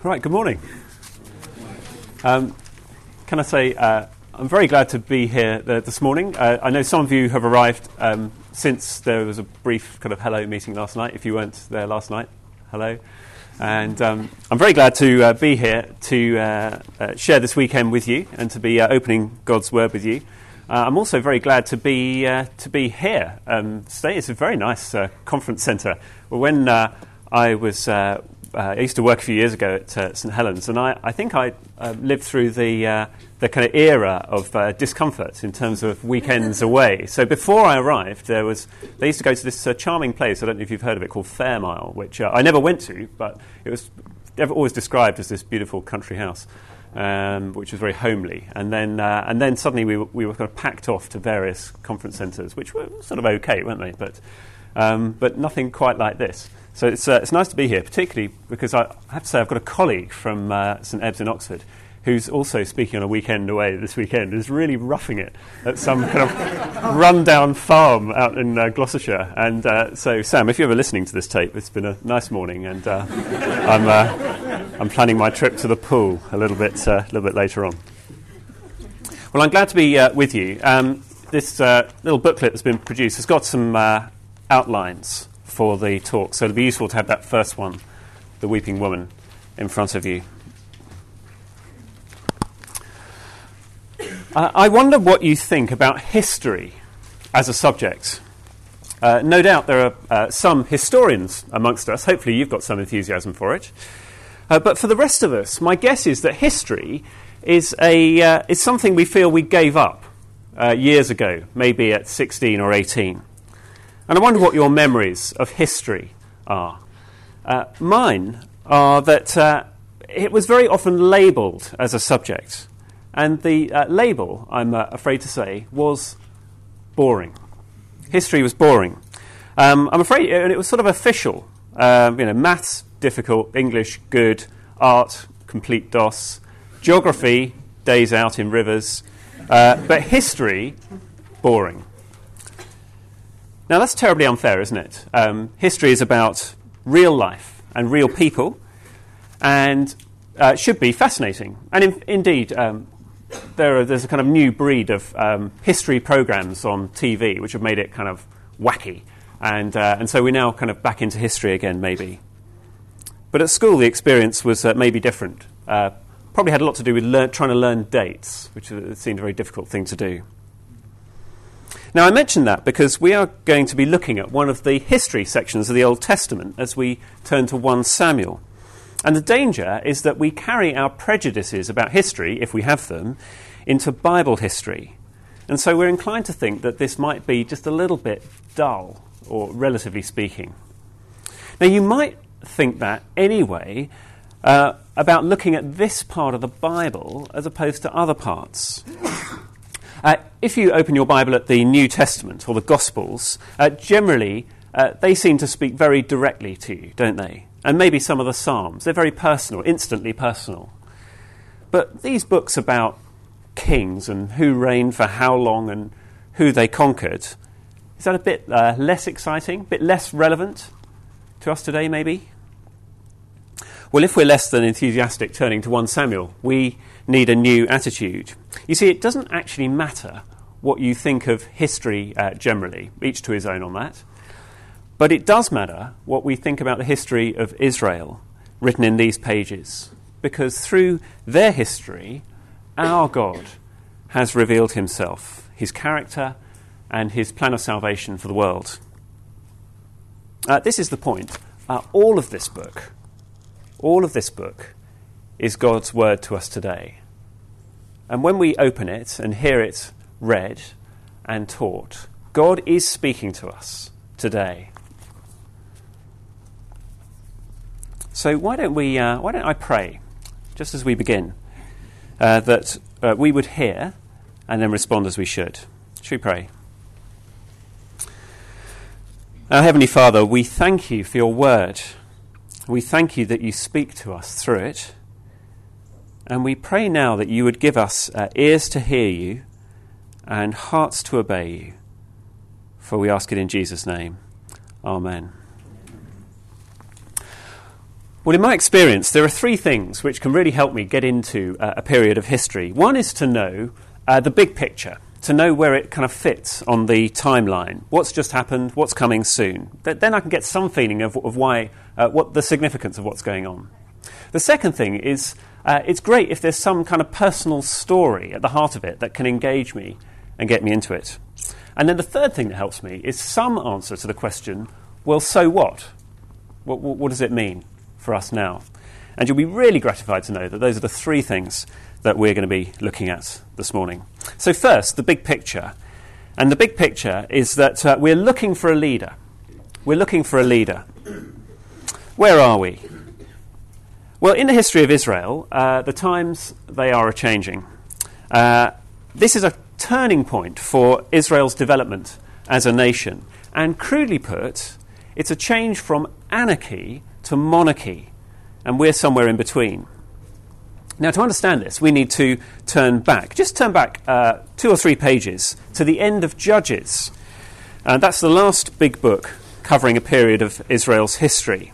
Right, good morning. Can I say I'm very glad to be here this morning. I know some of you have arrived since there was a brief kind of hello meeting last night. If you weren't there last night, hello. And I'm very glad to be here to share this weekend with you and to be opening God's Word with you. I'm also very glad to be here. Today it's a very nice conference centre. Well, when I used to work a few years ago at St Helens, and I think I lived through the kind of era of discomfort in terms of weekends away. So before I arrived, they used to go to this charming place, I don't know if you've heard of it, called Fairmile, which I never went to, but it was always described as this beautiful country house, which was very homely. And then suddenly we were kind of packed off to various conference centres, which were sort of okay, weren't they? But nothing quite like this. So it's nice to be here, particularly because I have to say I've got a colleague from St Ebbe's in Oxford who's also speaking on a weekend away this weekend, who's really roughing it at some kind of run-down farm out in Gloucestershire. And so, Sam, if you're ever listening to this tape, it's been a nice morning, and I'm planning my trip to the pool a little bit later on. Well, I'm glad to be with you. This little booklet that's been produced has got some outlines for the talk, so it'll be useful to have that first one, the Weeping Woman, in front of you. I wonder what you think about history as a subject. No doubt there are some historians amongst us. Hopefully you've got some enthusiasm for it. But for the rest of us, my guess is that history is something we feel we gave up years ago, maybe at 16 or 18. And I wonder what your memories of history are. Mine are that it was very often labelled as a subject. And the label, I'm afraid to say, was boring. History was boring. I'm afraid, and it was sort of official. Maths, difficult. English, good. Art, complete DOS. Geography, days out in rivers. But history, boring. Now, that's terribly unfair, isn't it? History is about real life and real people, and should be fascinating. And indeed, there's a kind of new breed of history programs on TV which have made it kind of wacky, and so we're now kind of back into history again, maybe. But at school, the experience was maybe different. Probably had a lot to do with trying to learn dates, which seemed a very difficult thing to do. Now, I mention that because we are going to be looking at one of the history sections of the Old Testament as we turn to 1 Samuel. And the danger is that we carry our prejudices about history, if we have them, into Bible history. And so we're inclined to think that this might be just a little bit dull, or relatively speaking. Now, you might think that anyway about looking at this part of the Bible as opposed to other parts. If you open your Bible at the New Testament or the Gospels, generally they seem to speak very directly to you, don't they? And maybe some of the Psalms. They're very personal, instantly personal. But these books about kings and who reigned for how long and who they conquered, is that a bit less exciting, a bit less relevant to us today, maybe? Well, if we're less than enthusiastic turning to 1 Samuel, we need a new attitude. You see, it doesn't actually matter what you think of history generally, each to his own on that. But it does matter what we think about the history of Israel, written in these pages, because through their history, our God has revealed himself, his character, and his plan of salvation for the world. This is the point. All of this book is God's word to us today. And when we open it and hear it read and taught, God is speaking to us today. So why don't I pray, just as we begin, that we would hear and then respond as we should. Should we pray? Our Heavenly Father, we thank you for your word. We thank you that you speak to us through it. And we pray now that you would give us ears to hear you and hearts to obey you. For we ask it in Jesus' name. Amen. Well, in my experience, there are three things which can really help me get into a period of history. One is to know the big picture, to know where it kind of fits on the timeline. What's just happened, what's coming soon. Then I can get some feeling of why, what the significance of what's going on. The second thing is it's great if there's some kind of personal story at the heart of it that can engage me and get me into it. And then the third thing that helps me is some answer to the question, well, so what? What does it mean for us now? And you'll be really gratified to know that those are the three things that we're going to be looking at this morning. So first, the big picture. And the big picture is that we're looking for a leader. We're looking for a leader. Where are we? Well, in the history of Israel, the times, they are a-changing. This is a turning point for Israel's development as a nation. And crudely put, it's a change from anarchy to monarchy. And we're somewhere in between. Now, to understand this, we need to turn back. Just turn back 2 or 3 pages to the end of Judges. That's the last big book covering a period of Israel's history.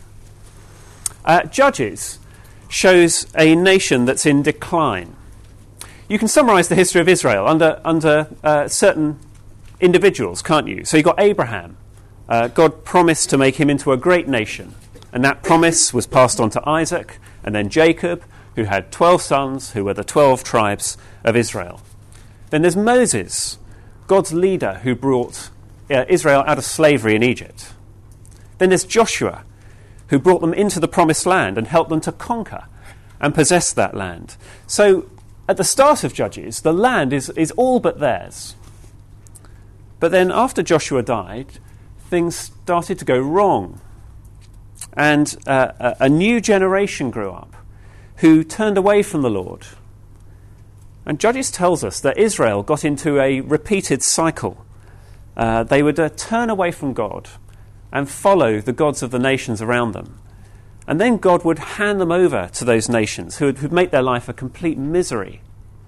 Judges shows a nation that's in decline. You can summarise the history of Israel under certain individuals, can't you? So you've got Abraham. God promised to make him into a great nation. And that promise was passed on to Isaac, and then Jacob, who had 12 sons, who were the 12 tribes of Israel. Then there's Moses, God's leader who brought Israel out of slavery in Egypt. Then there's Joshua, who brought them into the promised land and helped them to conquer and possess that land. So at the start of Judges, the land is all but theirs. But then after Joshua died, things started to go wrong. And a new generation grew up who turned away from the Lord. And Judges tells us that Israel got into a repeated cycle. They would turn away from God and follow the gods of the nations around them. And then God would hand them over to those nations who would make their life a complete misery.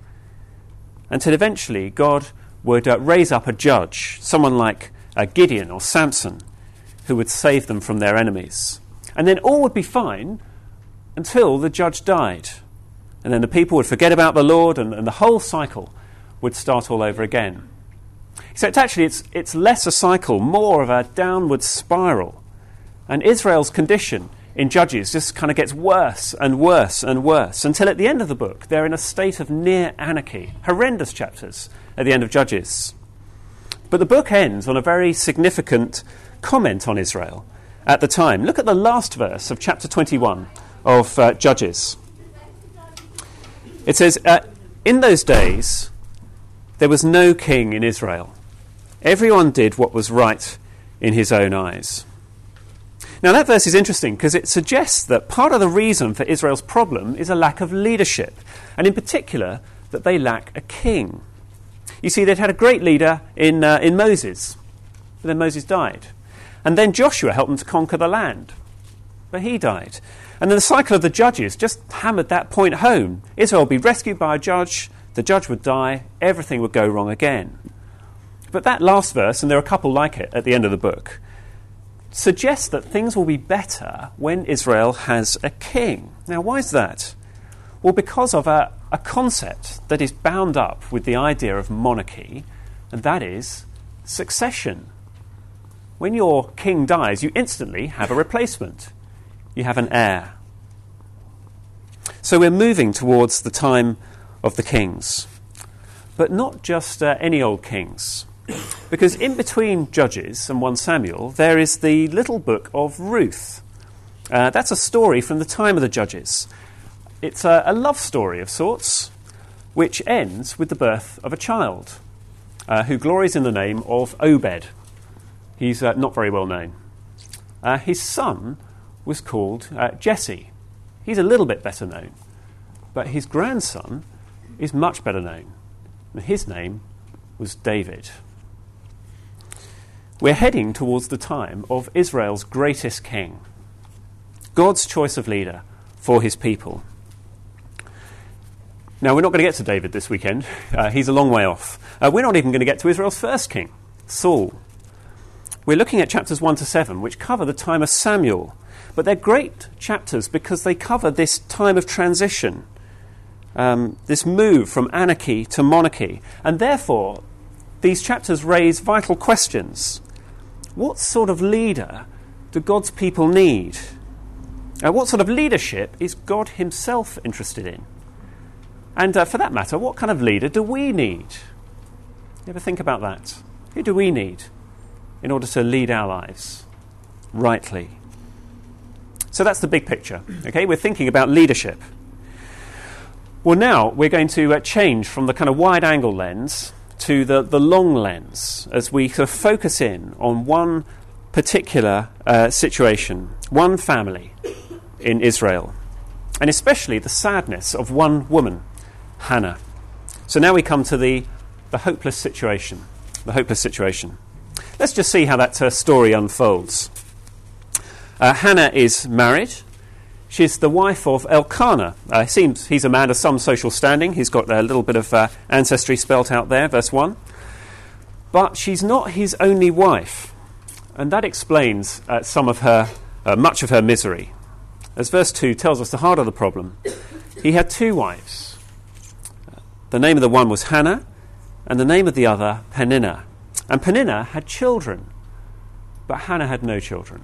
Until eventually God would raise up a judge, someone like Gideon or Samson, who would save them from their enemies. And then all would be fine until the judge died. And then the people would forget about the Lord and the whole cycle would start all over again. Except actually it's less a cycle, more of a downward spiral. And Israel's condition in Judges just kind of gets worse and worse and worse until at the end of the book they're in a state of near anarchy. Horrendous chapters at the end of Judges. But the book ends on a very significant comment on Israel at the time. Look at the last verse of chapter 21 of Judges. It says, in those days there was no king in Israel. Everyone did what was right in his own eyes. Now that verse is interesting because it suggests that part of the reason for Israel's problem is a lack of leadership, and in particular that they lack a king. You see, they'd had a great leader in Moses, but then Moses died. And then Joshua helped them to conquer the land, but he died. And then the cycle of the judges just hammered that point home. Israel would be rescued by a judge, the judge would die, everything would go wrong again. But that last verse, and there are a couple like it at the end of the book, suggests that things will be better when Israel has a king. Now, why is that? Well, because of a concept that is bound up with the idea of monarchy, and that is succession. When your king dies, you instantly have a replacement. You have an heir. So we're moving towards the time of the kings. But not just any old kings. Because in between Judges and 1 Samuel, there is the little book of Ruth. That's a story from the time of the Judges. It's a love story of sorts, which ends with the birth of a child who glories in the name of Obed. He's not very well known. His son was called Jesse. He's a little bit better known. But his grandson is much better known. And his name was David. We're heading towards the time of Israel's greatest king, God's choice of leader for his people. Now, we're not going to get to David this weekend. He's a long way off. We're not even going to get to Israel's first king, Saul. we're looking at chapters 1 to 7, which cover the time of Samuel. But they're great chapters because they cover this time of transition, this move from anarchy to monarchy. And therefore, these chapters raise vital questions. What sort of leader do God's people need? What sort of leadership is God himself interested in? And for that matter, what kind of leader do we need? You ever think about that? Who do we need in order to lead our lives rightly? So that's the big picture. Okay, we're thinking about leadership. Well, now we're going to change from the kind of wide-angle lens to the long lens as we sort of focus in on one particular situation, one family in Israel, and especially the sadness of one woman, Hannah. So now we come to the hopeless situation. The hopeless situation. Let's just see how that story unfolds. Hannah is married. She's the wife of Elkanah. It seems he's a man of some social standing. He's got a little bit of ancestry spelt out there, verse 1. But she's not his only wife. And that explains much of her misery. As verse 2 tells us the heart of the problem. He had two wives. The name of the one was Hannah, and the name of the other, Peninnah. And Peninnah had children, but Hannah had no children.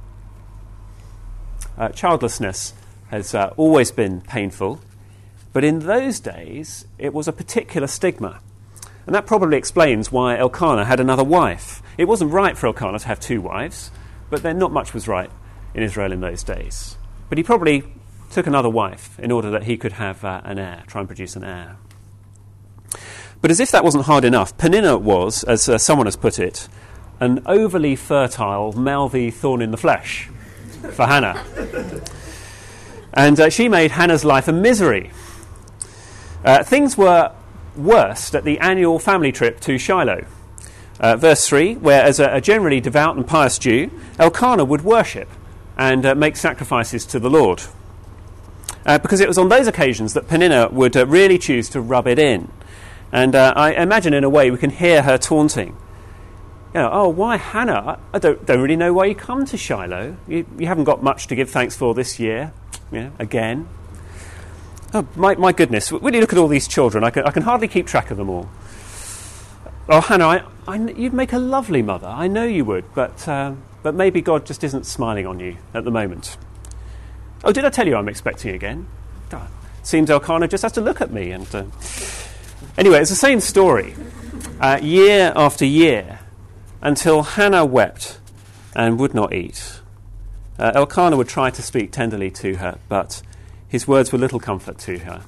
Childlessness has always been painful, but in those days it was a particular stigma. And that probably explains why Elkanah had another wife. It wasn't right for Elkanah to have two wives, but then not much was right in Israel in those days. But he probably took another wife in order that he could have an heir, try and produce an heir. But as if that wasn't hard enough, Peninnah was, as someone has put it, an overly fertile, mouthy thorn in the flesh for Hannah. And she made Hannah's life a misery. Things were worst at the annual family trip to Shiloh. Verse 3, where as a generally devout and pious Jew, Elkanah would worship and make sacrifices to the Lord. Because it was on those occasions that Peninnah would really choose to rub it in. And I imagine in a way we can hear her taunting. Oh, why Hannah? I don't really know why you come to Shiloh. You haven't got much to give thanks for this year. Again. Oh, my goodness, when you look at all these children, I can hardly keep track of them all. Oh, Hannah, you'd make a lovely mother. I know you would, but maybe God just isn't smiling on you at the moment. Oh, did I tell you I'm expecting again? God, seems Elkanah just has to look at me. And anyway, it's the same story, year after year, until Hannah wept and would not eat. Elkanah would try to speak tenderly to her, but his words were little comfort to her.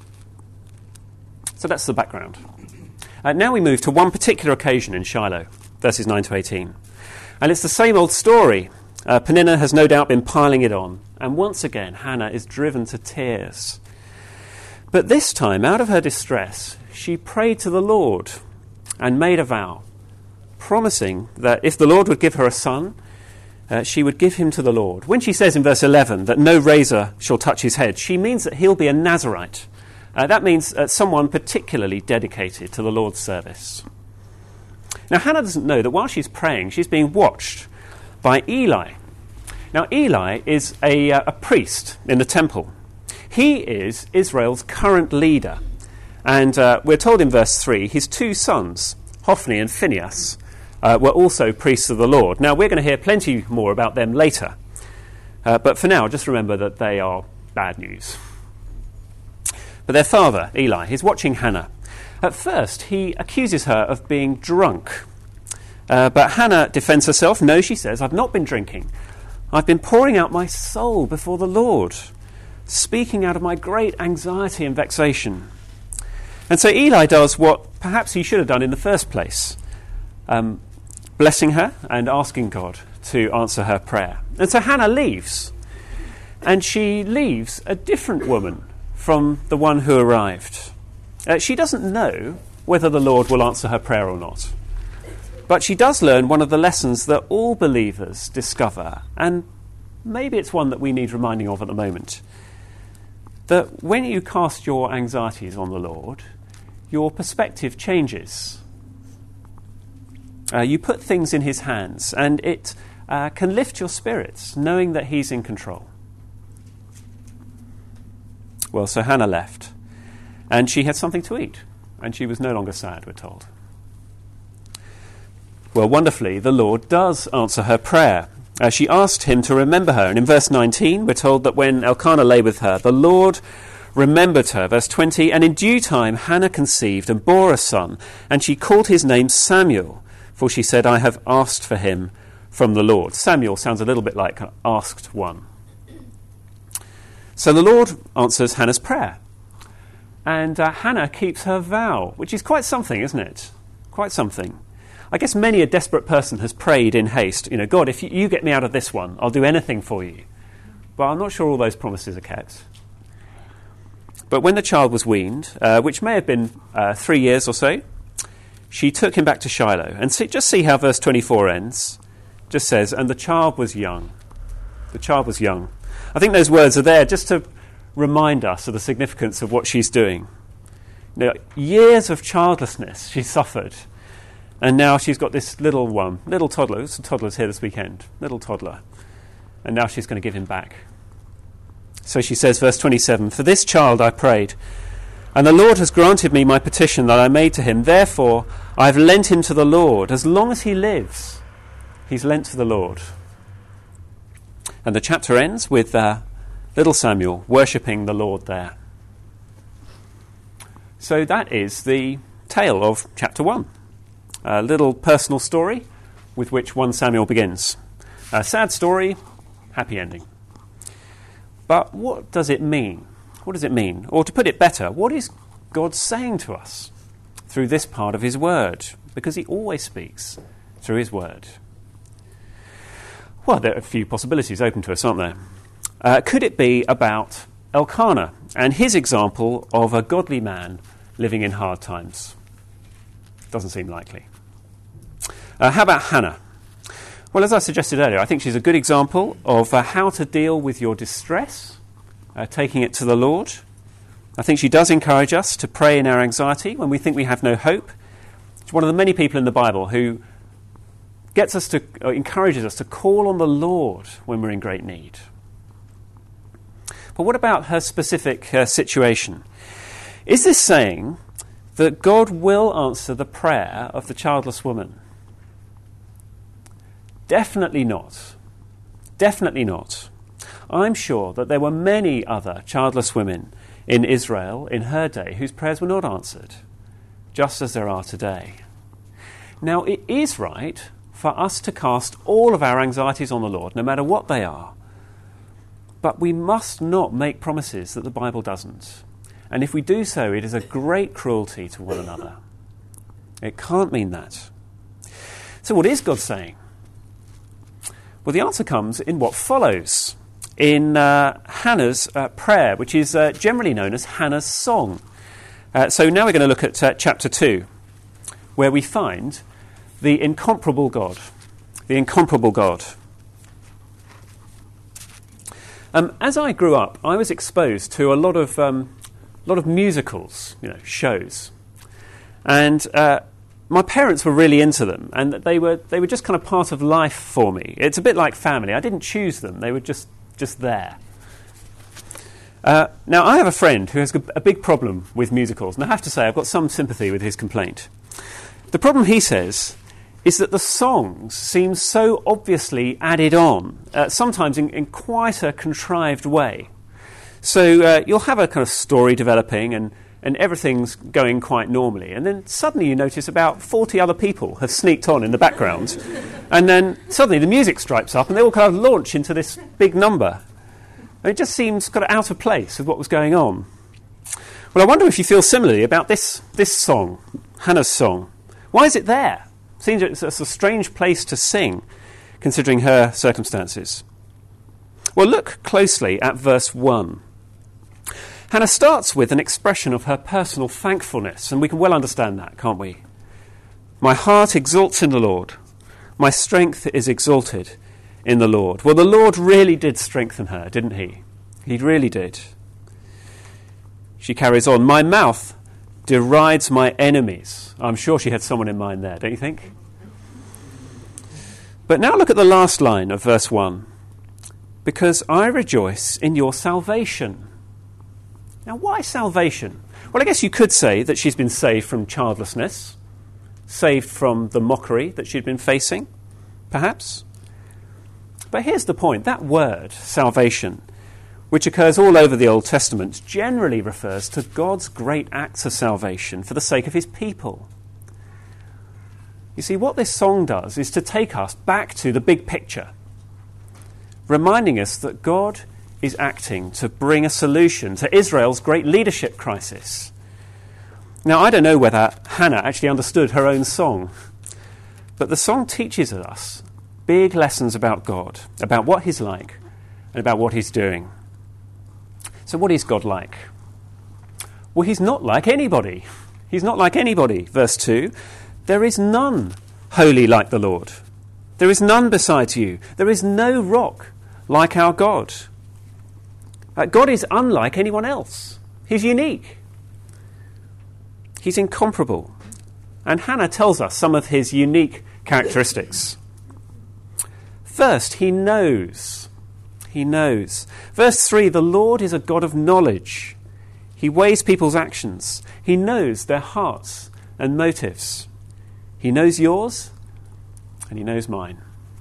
So that's the background. Now we move to one particular occasion in Shiloh, verses 9 to 18. And it's the same old story. Peninnah has no doubt been piling it on. And once again, Hannah is driven to tears. But this time, out of her distress, she prayed to the Lord and made a vow, promising that if the Lord would give her a son, she would give him to the Lord. When she says in verse 11 that no razor shall touch his head, she means that he'll be a Nazirite. That means someone particularly dedicated to the Lord's service. Now, Hannah doesn't know that while she's praying, she's being watched by Eli. Now, Eli is a priest in the temple. He is Israel's current leader. And we're told in verse 3, his two sons, Hophni and Phinehas, were also priests of the Lord. Now, we're going to hear plenty more about them later. But for now, just remember that they are bad news. But their father, Eli, is watching Hannah. At first, he accuses her of being drunk. But Hannah defends herself. No, she says, I've not been drinking. I've been pouring out my soul before the Lord, speaking out of my great anxiety and vexation. And so Eli does what perhaps he should have done in the first place, blessing her and asking God to answer her prayer. And so Hannah leaves, and she leaves a different woman from the one who arrived. She doesn't know whether the Lord will answer her prayer or not. But she does learn one of the lessons that all believers discover, and maybe it's one that we need reminding of at the moment, that when you cast your anxieties on the Lord, your perspective changes. You put things in his hands, and it can lift your spirits, knowing that he's in control. Well, so Hannah left, and she had something to eat, and she was no longer sad, we're told. Well, wonderfully, the Lord does answer her prayer. She asked him to remember her, and in verse 19 we're told that when Elkanah lay with her, the Lord remembered her. Verse 20, and in due time Hannah conceived and bore a son, and she called his name Samuel, for she said, I have asked for him from the Lord. Samuel sounds a little bit like an asked one. So the Lord answers Hannah's prayer, and Hannah keeps her vow, which is quite something, isn't it? Quite something. I guess many a desperate person has prayed in haste, God, if you get me out of this one, I'll do anything for you. But I'm not sure all those promises are kept. But when the child was weaned, which may have been 3 years or so, she took him back to Shiloh. And just see how verse 24 ends. Just says, and the child was young. The child was young. I think those words are there just to remind us of the significance of what she's doing. Years of childlessness she suffered. And now she's got this little one, little toddler. Some toddlers here this weekend, little toddler. And now she's going to give him back. So she says, verse 27, for this child I prayed, and the Lord has granted me my petition that I made to him. Therefore I've lent him to the Lord. As long as he lives, he's lent to the Lord. And the chapter ends with little Samuel worshipping the Lord there. So that is the tale of chapter 1. A little personal story with which 1 Samuel begins. A sad story, happy ending. But what does it mean? What does it mean? Or to put it better, what is God saying to us through this part of his word? Because he always speaks through his word. Well, there are a few possibilities open to us, aren't there? Could it be about Elkanah and his example of a godly man living in hard times? Doesn't seem likely. How about Hannah? Well, as I suggested earlier, I think she's a good example of how to deal with your distress, taking it to the Lord. I think she does encourage us to pray in our anxiety when we think we have no hope. She's one of the many people in the Bible who encourages us to call on the Lord when we're in great need. But what about her specific situation? Is this saying that God will answer the prayer of the childless woman? Definitely not. Definitely not. I'm sure that there were many other childless women in Israel in her day whose prayers were not answered, just as there are today. Now, it is right for us to cast all of our anxieties on the Lord, no matter what they are. But we must not make promises that the Bible doesn't. And if we do so, it is a great cruelty to one another. It can't mean that. So what is God saying? Well, the answer comes in what follows, in Hannah's prayer, which is generally known as Hannah's song. So now we're going to look at chapter 2, where we find the incomparable God. The incomparable God. As I grew up, I was exposed to a lot of musicals, shows, and my parents were really into them, and they were just kind of part of life for me. It's a bit like family. I didn't choose them; they were just there. Now, I have a friend who has a big problem with musicals, and I have to say I've got some sympathy with his complaint. The problem, he says, is that the songs seem so obviously added on, sometimes in quite a contrived way. So you'll have a kind of story developing and everything's going quite normally. And then suddenly you notice about 40 other people have sneaked on in the background. And then suddenly the music stripes up and they all kind of launch into this big number. And it just seems kind of out of place with what was going on. Well, I wonder if you feel similarly about this song, Hannah's song. Why is it there? It seems it's a strange place to sing, considering her circumstances. Well, look closely at verse 1. Hannah starts with an expression of her personal thankfulness, and we can well understand that, can't we? My heart exalts in the Lord. My strength is exalted in the Lord. Well, the Lord really did strengthen her, didn't he? He really did. She carries on, my mouth derides my enemies. I'm sure she had someone in mind there, don't you think? But now look at the last line of verse 1. Because I rejoice in your salvation. Now, why salvation? Well, I guess you could say that she's been saved from childlessness, saved from the mockery that she'd been facing, perhaps. But here's the point. That word, salvation, which occurs all over the Old Testament, generally refers to God's great acts of salvation for the sake of his people. You see, what this song does is to take us back to the big picture, reminding us that God is acting to bring a solution to Israel's great leadership crisis. Now, I don't know whether Hannah actually understood her own song, but the song teaches us big lessons about God, about what he's like, and about what he's doing. So what is God like? Well, he's not like anybody. He's not like anybody. Verse 2, there is none holy like the Lord. There is none besides you. There is no rock like our God. God is unlike anyone else. He's unique. He's incomparable. And Hannah tells us some of his unique characteristics. First, he knows. He knows. Verse 3, the Lord is a God of knowledge. He weighs people's actions. He knows their hearts and motives. He knows yours and he knows mine.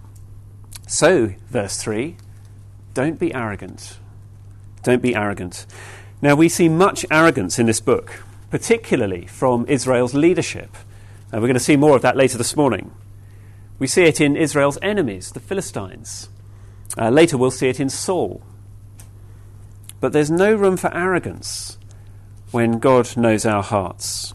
So, verse 3, don't be arrogant. Don't be arrogant. Now, we see much arrogance in this book, particularly from Israel's leadership. We're going to see more of that later this morning. We see it in Israel's enemies, the Philistines. Later we'll see it in Saul. But there's no room for arrogance when God knows our hearts.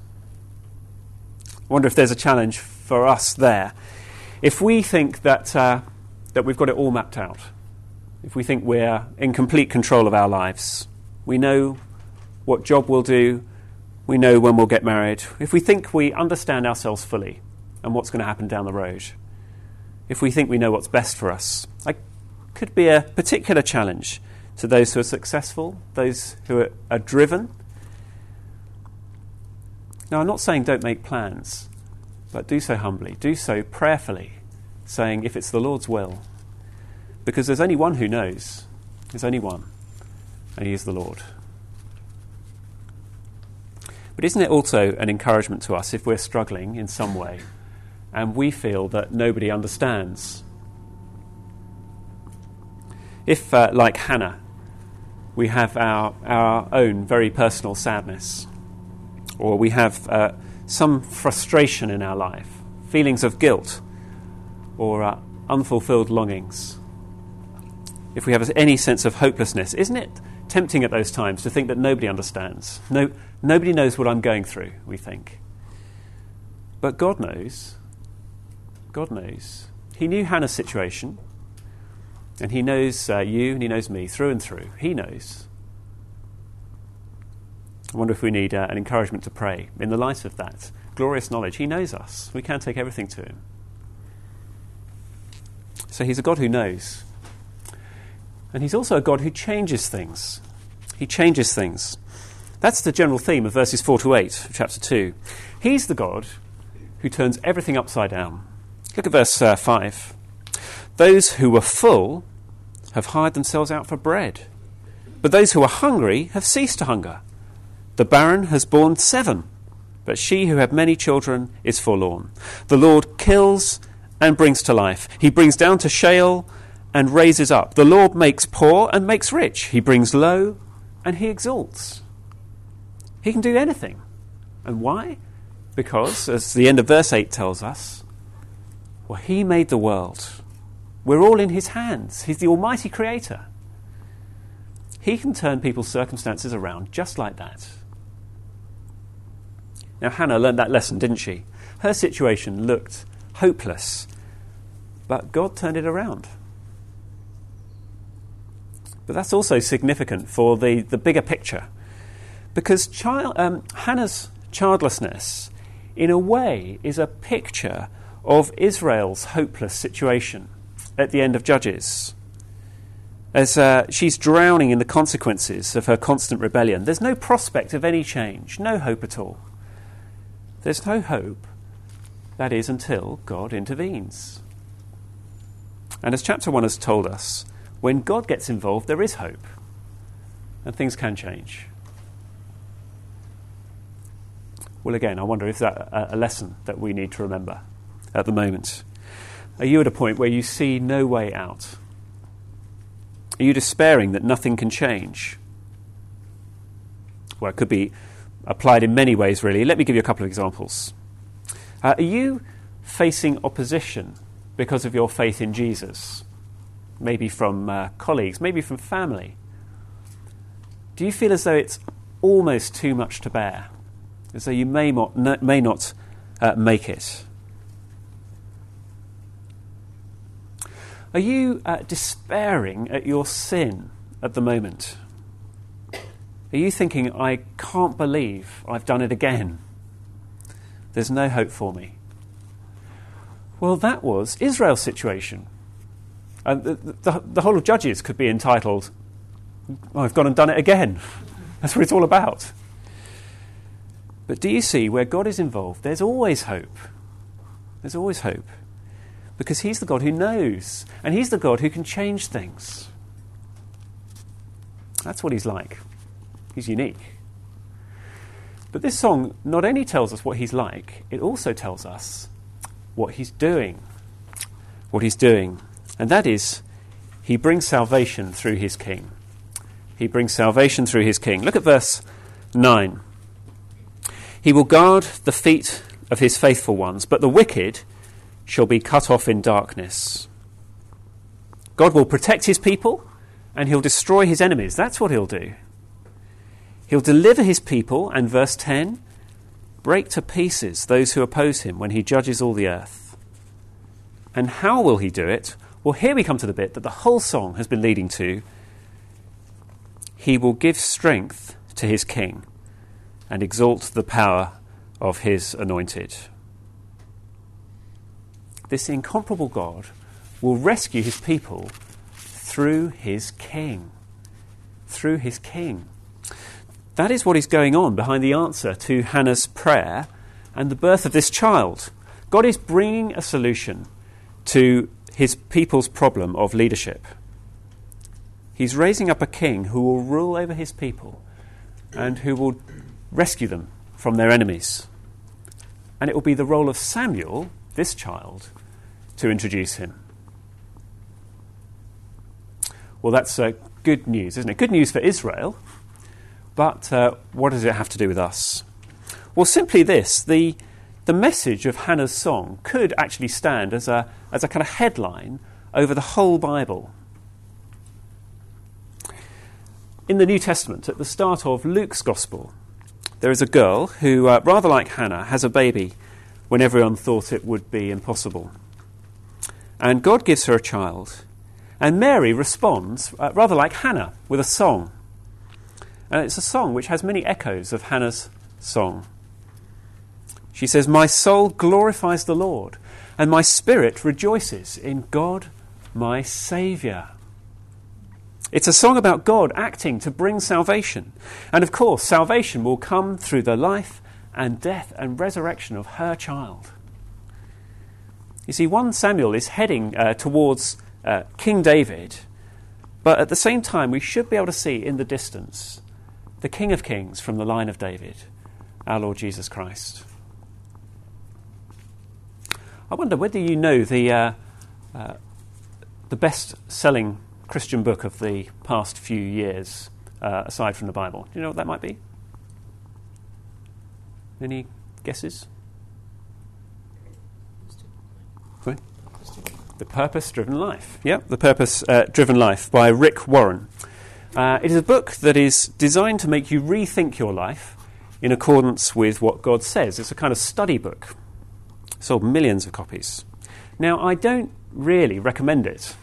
I wonder if there's a challenge for us there. If we think that we've got it all mapped out, if we think we're in complete control of our lives, we know what job we'll do, we know when we'll get married, if we think we understand ourselves fully and what's going to happen down the road, if we think we know what's best for us, that could be a particular challenge to those who are successful, those who are driven. Now, I'm not saying don't make plans, but do so humbly, do so prayerfully, saying if it's the Lord's will. Because there's only one who knows. There's only one, and he is the Lord. But isn't it also an encouragement to us if we're struggling in some way and we feel that nobody understands? If, like Hannah, we have our own very personal sadness, or we have some frustration in our life, feelings of guilt, or unfulfilled longings, if we have any sense of hopelessness, isn't it tempting at those times to think that nobody understands? Nobody knows what I'm going through, we think. But God knows. God knows. He knew Hannah's situation, and he knows you and he knows me through and through. He knows. I wonder if we need an encouragement to pray in the light of that glorious knowledge. He knows us. We can't take everything to him. So he's a God who knows. And he's also a God who changes things. He changes things. That's the general theme of verses 4 to 8 of chapter 2. He's the God who turns everything upside down. Look at verse 5. Those who were full have hired themselves out for bread, but those who are hungry have ceased to hunger. The barren has borne 7, but she who had many children is forlorn. The Lord kills and brings to life. He brings down to Sheol and raises up. The Lord makes poor and makes rich. He brings low and he exalts. He can do anything. And why? Because, as the end of verse 8 tells us, well, he made the world. We're all in his hands. He's the almighty creator. He can turn people's circumstances around just like that. Now, Hannah learned that lesson, didn't she? Her situation looked hopeless, but God turned it around. But that's also significant for the bigger picture, because Hannah's childlessness, in a way, is a picture of Israel's hopeless situation at the end of Judges. As she's drowning in the consequences of her constant rebellion, there's no prospect of any change, no hope at all. There's no hope, that is, until God intervenes. And as chapter 1 has told us, when God gets involved, there is hope. And things can change. Well, again, I wonder if that's a lesson that we need to remember at the moment. Are you at a point where you see no way out? Are you despairing that nothing can change? Well, it could be applied in many ways, really. Let me give you a couple of examples. Are you facing opposition because of your faith in Jesus? Maybe from colleagues, maybe from family. Do you feel as though it's almost too much to bear? As though you may not make it? Are you despairing at your sin at the moment? Are you thinking, I can't believe I've done it again? There's no hope for me. Well, that was Israel's situation. The whole of Judges could be entitled, I've gone and done it again. That's what it's all about. But do you see, where God is involved, there's always hope. There's always hope. Because he's the God who knows, and he's the God who can change things. That's what he's like. He's unique. But this song not only tells us what he's like, it also tells us what he's doing. What he's doing. And that is, he brings salvation through his king. He brings salvation through his king. Look at verse 9. He will guard the feet of his faithful ones, but the wicked shall be cut off in darkness. God will protect his people, and he'll destroy his enemies. That's what he'll do. He'll deliver his people, and verse 10, break to pieces those who oppose him when he judges all the earth. And how will he do it? Well, here we come to the bit that the whole song has been leading to. He will give strength to his king and exalt the power of his anointed. This incomparable God will rescue his people through his king. Through his king. That is what is going on behind the answer to Hannah's prayer and the birth of this child. God is bringing a solution to his people's problem of leadership. He's raising up a king who will rule over his people and who will rescue them from their enemies. And it will be the role of Samuel, this child, to introduce him. Well, that's good news, isn't it? Good news for Israel, but what does it have to do with us? Well, simply this. The message of Hannah's song could actually stand as a kind of headline over the whole Bible. In the New Testament, at the start of Luke's Gospel, there is a girl who, rather like Hannah, has a baby when everyone thought it would be impossible. And God gives her a child. And Mary responds, rather like Hannah, with a song. And it's a song which has many echoes of Hannah's song. She says, "My soul glorifies the Lord, and my spirit rejoices in God, my Saviour." It's a song about God acting to bring salvation. And of course, salvation will come through the life and death and resurrection of her child. You see, 1 Samuel is heading towards King David, but at the same time we should be able to see in the distance the King of Kings from the line of David, our Lord Jesus Christ. I wonder whether you know the best-selling Christian book of the past few years, aside from the Bible. Do you know what that might be? Any guesses? Sorry? The Purpose-Driven Life. Yep, The Purpose-Driven Life by Rick Warren. It is a book that is designed to make you rethink your life in accordance with what God says. It's a kind of study book. Sold millions of copies. Now, I don't really recommend it.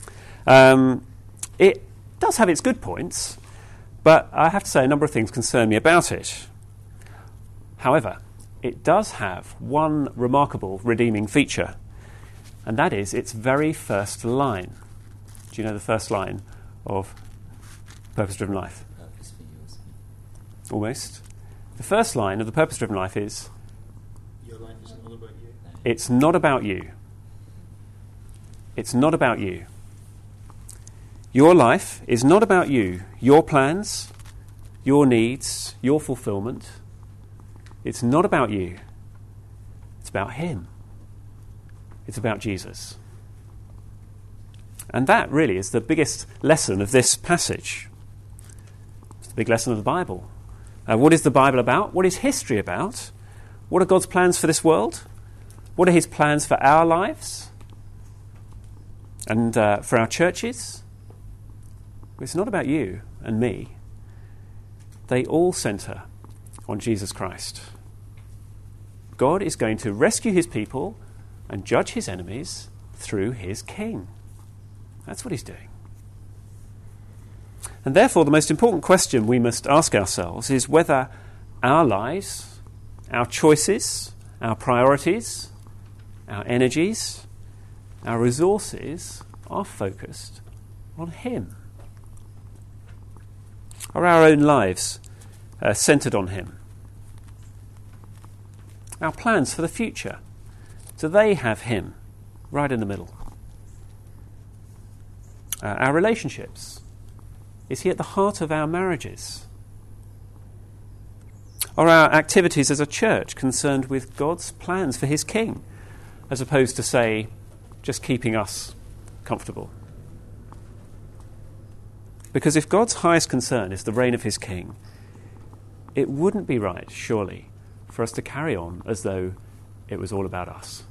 It does have its good points, but I have to say a number of things concern me about it. However, it does have one remarkable redeeming feature, and that is its very first line. Do you know the first line of Purpose-Driven Life? Purpose for yours. Almost. The first line of the Purpose-Driven Life is, "Your life isn't all about you." "It's not about you." it's not about you. Your life is not about you, your plans, your needs, your fulfillment. It's not about you. It's about him. It's about Jesus. And that really is the biggest lesson of this passage. It's the big lesson of the Bible. What is the Bible about? What is history about? What are God's plans for this world? What are his plans for our lives? And for our churches? It's not about you and me. They all centre on Jesus Christ. God is going to rescue his people and judge his enemies through his King. That's what he's doing. And therefore, the most important question we must ask ourselves is whether our lives, our choices, our priorities, our energies, our resources are focused on him. Are our own lives centred on him? Our plans for the future, do they have him right in the middle? Our relationships, is he at the heart of our marriages? Are our activities as a church concerned with God's plans for his King, as opposed to, say, just keeping us comfortable? Because if God's highest concern is the reign of his King, it wouldn't be right, surely, for us to carry on as though it was all about us.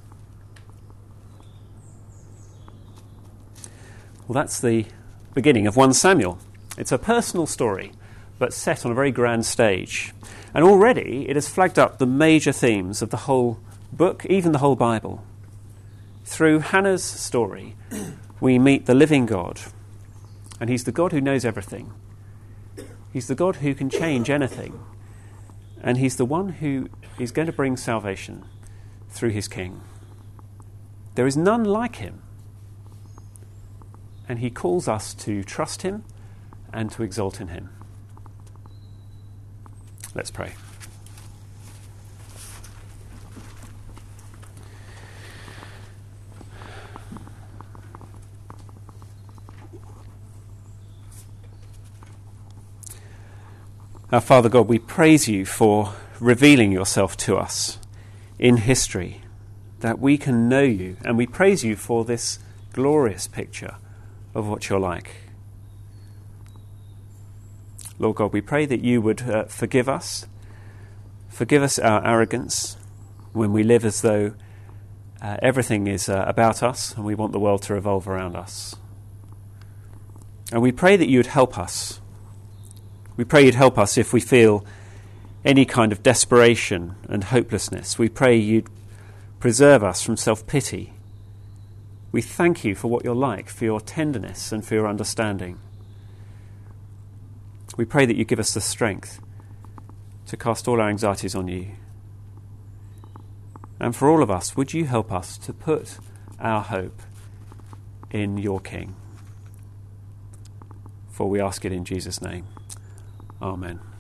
Well, that's the beginning of 1 Samuel. It's a personal story, but set on a very grand stage. And already it has flagged up the major themes of the whole book, even the whole Bible. Through Hannah's story, we meet the living God. And he's the God who knows everything. He's the God who can change anything. And he's the one who is going to bring salvation through his King. There is none like him. And he calls us to trust him and to exalt in him. Let's pray. Our Father God, we praise you for revealing yourself to us in history, that we can know you, and we praise you for this glorious picture of what you're like. Lord God, we pray that you would forgive us our arrogance when we live as though everything is about us and we want the world to revolve around us. And we pray that you would help us. We pray you'd help us if we feel any kind of desperation and hopelessness. We pray you'd preserve us from self-pity. We thank you for what you're like, for your tenderness and for your understanding. We pray that you give us the strength to cast all our anxieties on you. And for all of us, would you help us to put our hope in your King? For we ask it in Jesus' name. Amen.